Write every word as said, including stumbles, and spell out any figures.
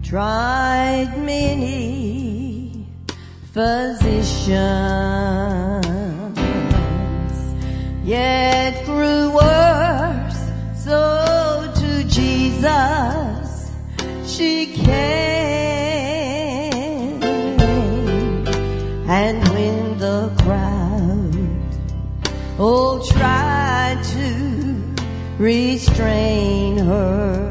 tried many physicians, yet grew worse. So to Jesus she came, and when the crowd oh tried to restrain her,